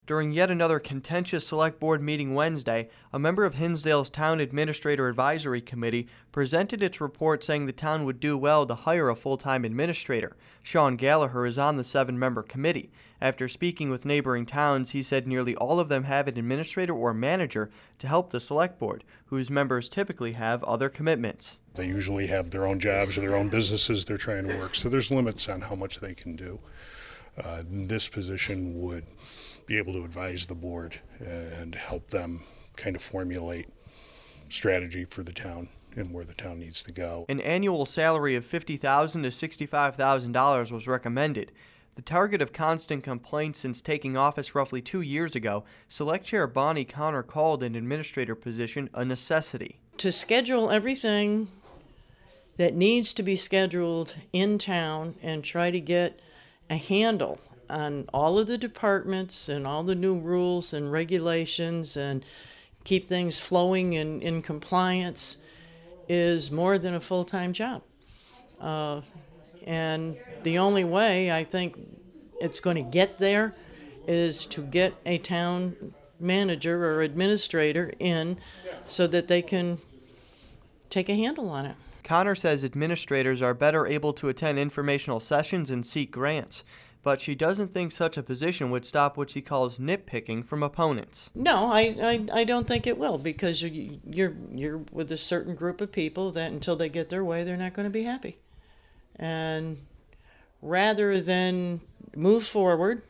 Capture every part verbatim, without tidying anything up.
During yet another contentious Select Board meeting Wednesday, a member of Hinsdale's Town Administrator Advisory Committee presented its report saying the town would do well to hire a full-time administrator. Sean Gallagher is on the seven-member committee. After speaking with neighboring towns, he said nearly all of them have an administrator or manager to help the Select Board, whose members typically have other commitments. They usually have their own jobs or their own businesses they're trying to work, so there's limits on how much they can do. Uh, this position would be able to advise the board and help them kind of formulate strategy for the town and where the town needs to go. An annual salary of fifty thousand dollars to sixty-five thousand dollars was recommended. The target of constant complaints since taking office roughly two years ago, Select Chair Bonnie Connor called an administrator position a necessity. To schedule everything that needs to be scheduled in town and try to get a handle on all of the departments and all the new rules and regulations and keep things flowing and in compliance is more than a full-time job. Uh, and the only way I think it's going to get there is to get a town manager or administrator in so that they can take a handle on it. Connor says administrators are better able to attend informational sessions and seek grants, but she doesn't think such a position would stop what she calls nitpicking from opponents. No, I, I, I don't think it will, because you, you're you're with a certain group of people that until they get their way, they're not going to be happy. And rather than move forward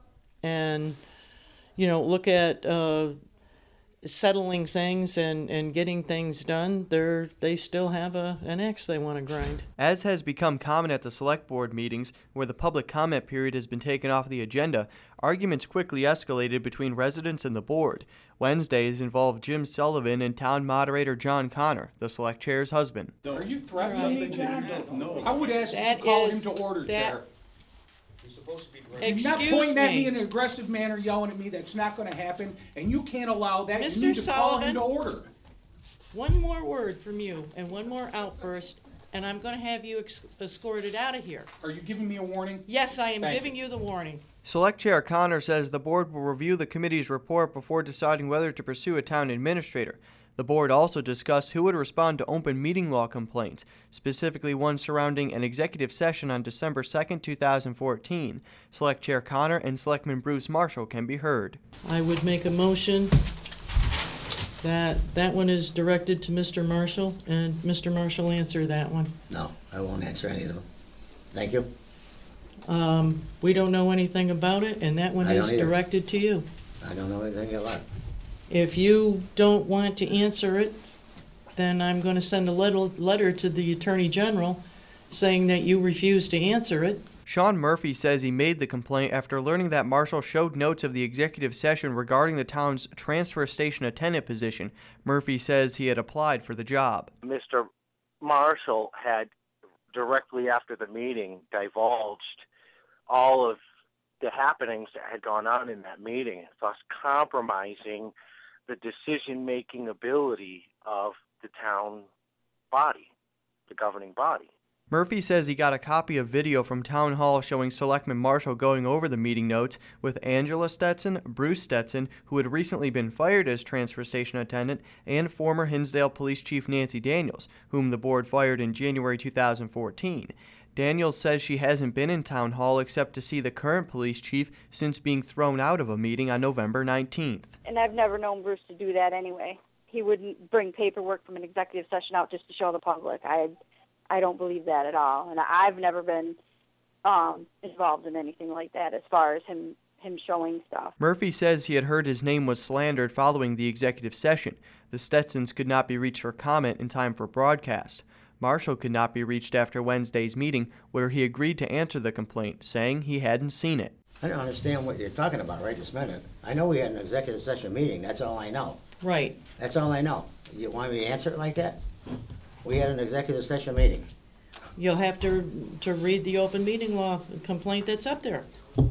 and, you know, look at uh, settling things and, and getting things done, they're, they still have a, an axe they want to grind. As has become common at the Select Board meetings, where the public comment period has been taken off the agenda, arguments quickly escalated between residents and the board. Wednesdays involved Jim Sullivan and Town Moderator John Connor, the Select Chair's husband. Are you threatening me, John? No. I would ask That you to call is- him to order, that- Chair. You're supposed to be direct. You're not Excuse pointing at me me. in an aggressive manner, yelling at me. That's not going to happen, and you can't allow that. Mister You need to call him Sullivan? to order. One more word from you and one more outburst, and I'm going to have you ex- escorted out of here. Are you giving me a warning? Yes, I am Thank giving you the warning. Select Chair Connor says the board will review the committee's report before deciding whether to pursue a town administrator. The board also discussed who would respond to open meeting law complaints, specifically one surrounding an executive session on December second, two thousand fourteen. Select Chair Connor and Selectman Bruce Marshall can be heard. I would make a motion that that one is directed to Mister Marshall, and Mister Marshall answer that one. No, I won't answer any of them. Thank you. Um, we don't know anything about it, and that one I don't is either. directed to you. I don't know anything about it. If you don't want to answer it, then I'm going to send a letter, letter to the Attorney General saying that you refuse to answer it. Sean Murphy says he made the complaint after learning that Marshall showed notes of the executive session regarding the town's transfer station attendant position. Murphy says he had applied for the job. Mister Marshall had, directly after the meeting, divulged all of the happenings that had gone on in that meeting, thus compromising the decision-making ability of the town body, the governing body. Murphy says he got a copy of video from Town Hall showing Selectman Marshall going over the meeting notes with Angela Stetson, Bruce Stetson, who had recently been fired as transfer station attendant, and former Hinsdale Police Chief Nancy Daniels, whom the board fired in January two thousand fourteen. Daniels says she hasn't been in Town Hall except to see the current police chief since being thrown out of a meeting on November nineteenth. And I've never known Bruce to do that anyway. He wouldn't bring paperwork from an executive session out just to show the public. I I don't believe that at all. And I've never been um, involved in anything like that as far as him, him showing stuff. Murphy says he had heard his name was slandered following the executive session. The Stetsons could not be reached for comment in time for broadcast. Marshall could not be reached after Wednesday's meeting, where he agreed to answer the complaint, saying he hadn't seen it. I don't understand what you're talking about right this minute. I know we had an executive session meeting, that's all I know. Right. That's all I know. You want me to answer it like that? We had an executive session meeting. You'll have to, to read the open meeting law complaint that's up there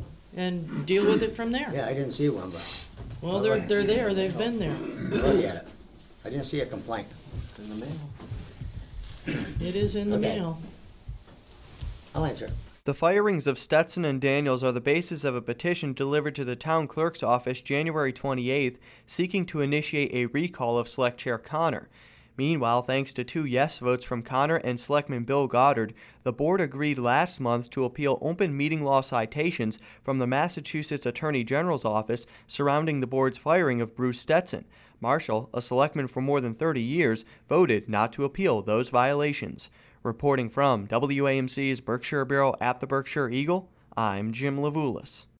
and deal with it from there. Yeah, I didn't see one, but Well, they're, they're there, they've been there. look at it. I didn't see a complaint. It's in the mail. It is in the Okay. mail. I'll answer it. The firings of Stetson and Daniels are the basis of a petition delivered to the town clerk's office January twenty-eighth, seeking to initiate a recall of Select Chair Connor. Meanwhile, thanks to two yes votes from Connor and Selectman Bill Goddard, the board agreed last month to appeal open meeting law citations from the Massachusetts Attorney General's office surrounding the board's firing of Bruce Stetson. Marshall, a selectman for more than thirty years, voted not to appeal those violations. Reporting from W A M C's Berkshire Bureau at the Berkshire Eagle, I'm Jim Levulis.